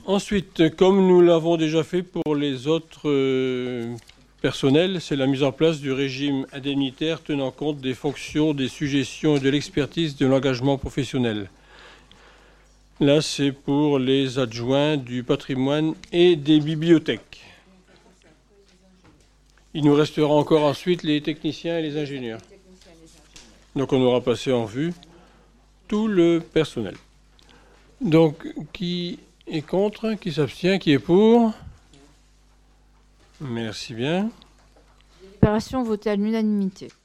Ensuite, comme nous l'avons déjà fait pour les autres personnels, c'est la mise en place du régime indemnitaire tenant compte des fonctions, des suggestions et de l'expertise de l'engagement professionnel. Là, c'est pour les adjoints du patrimoine et des bibliothèques. Il nous restera encore ensuite les techniciens et les ingénieurs. Donc on aura passé en vue tout le personnel. Donc, qui est contre? Qui s'abstient? Qui est pour? Merci bien. Délibération votée à l'unanimité.